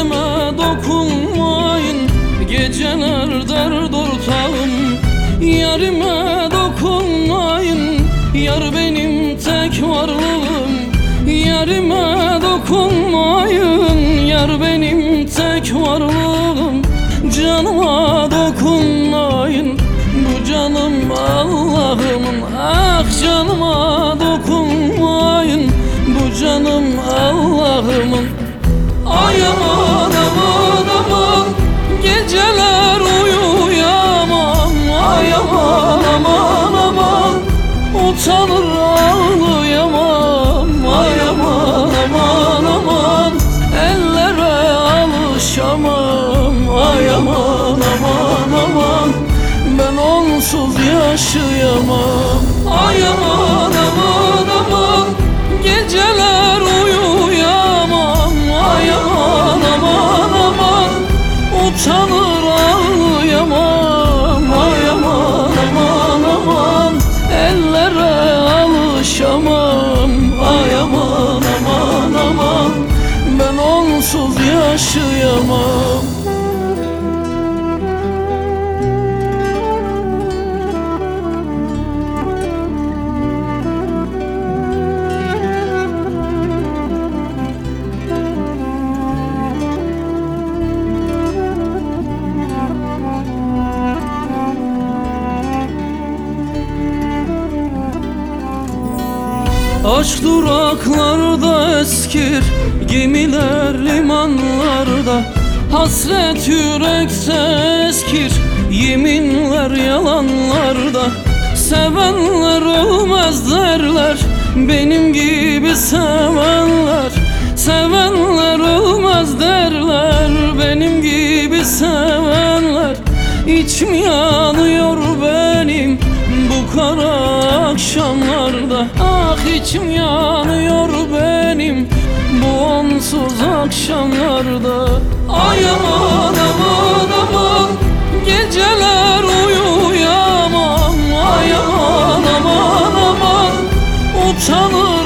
Yerime dokunmayın, geceler dert ortağım. Yerime dokunmayın, yar benim tek varlığım. Yerime dokunmayın, yar benim tek varlığım. Canıma dokunmayın, bu canım Allah'ımın. Ah canıma dokunmayın, bu canım Allah'ımın. Ay aman aman aman, geceler uyuyamam. Ay aman aman aman, utanır ağlayamam. Ay aman aman aman, ellere alışamam. Ay aman aman aman, ben onsuz yaşayamam. Ay aman aman aman, geceler uyuyamam. Ay aman aman aman, utanır ağlayamam. Ay aman aman aman, ellere alışamam. Ay aman aman aman, ben onsuz yaşayamam. Aşk duraklarda eskir, gemiler limanlarda. Hasret yürekte eskir, yeminler yalanlarda. Sevenler ölmez derler, benim gibi sevenler. Sevenler ölmez derler, benim gibi sevenler. İçim yanıyor benim bu kara akşamlarda. Ah içim yanıyor benim bu onsuz akşamlarda. Ay aman aman aman, geceler uyuyamam. Ay aman aman aman, utanır